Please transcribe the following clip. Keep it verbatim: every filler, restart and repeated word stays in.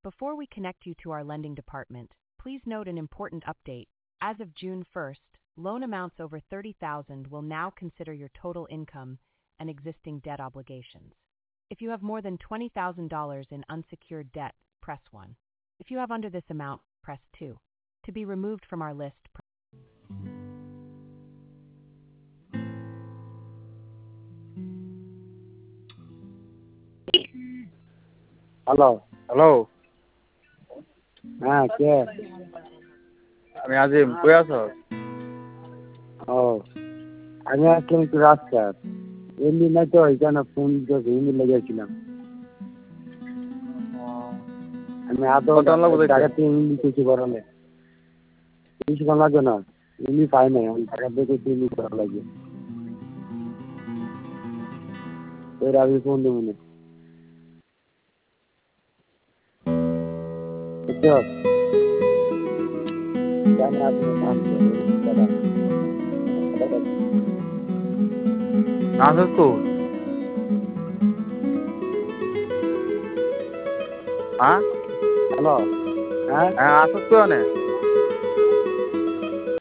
Before we connect you to our lending department, please note an important update. As of June first, loan amounts over thirty thousand dollars will now consider your total income and existing debt obligations. If you have more than twenty thousand dollars in unsecured debt, press one. If you have under this amount, press two. To be removed from our list, press hello hello, হ্যাঁ কে? আমি আজিম। কই আছো? ও আমি আসলাম একটু রাস্তার এমনি না তো এখানে ফোন এমনি লেগেছিলাম। আমি আদৌ কত লাগবে দেখতে? টাকা দিয়ে এমনি কিছু করালে কিছু করা লাগবে না, এমনি পাই নাই আমি টাকা দিয়ে এমনি করা লাগবে। এর আগে ফোন দেবো না বুঝছো? জানি আপনি নাম দাদা নাসির কই? হ্যাঁ হ্যালো হ্যাঁ হ্যাঁ, আসিস কই?